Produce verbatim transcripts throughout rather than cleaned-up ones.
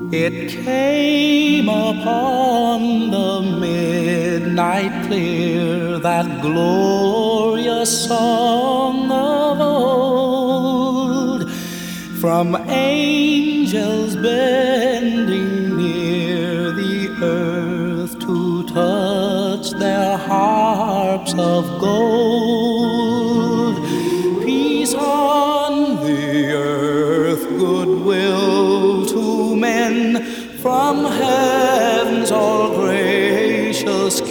It came upon the midnight clear, that glorious song of old, from angels bending near the earth to touch their harps of gold. Peace on the earth, goodwill to men, from heaven's all-gracious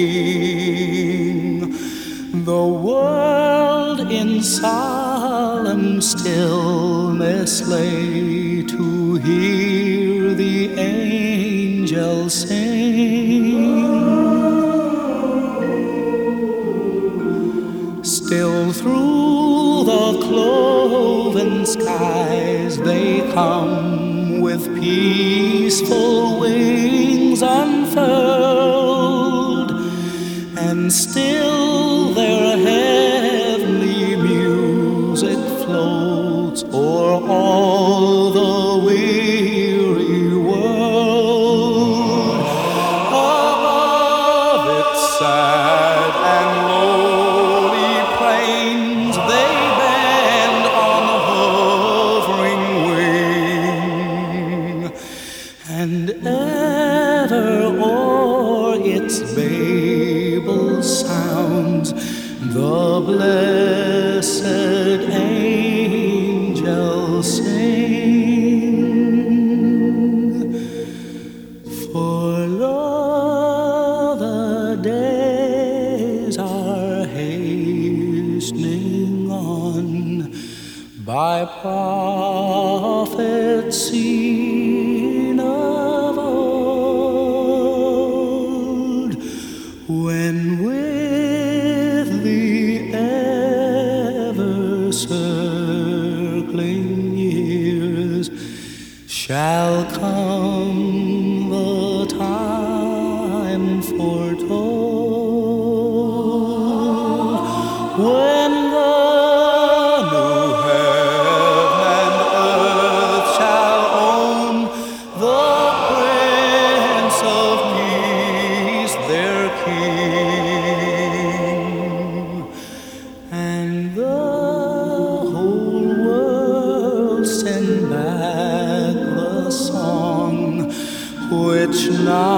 King. The world in solemn stillness lay to hear the angels sing. Still through the cloven skies they come, with peaceful wings unfurled, and still their heavenly music floats o'er all the weary world. Above its sad and lowly plains they bend on hovering wing, and ever o'er its Babel sounds the blessed angels sing. For lo, the days are hastening on, by prophets seen of old, when with the ever-circling years shall come the time foretold, when the new heaven and earth shall own the Prince of Peace, their King, and the whole world send back the song which now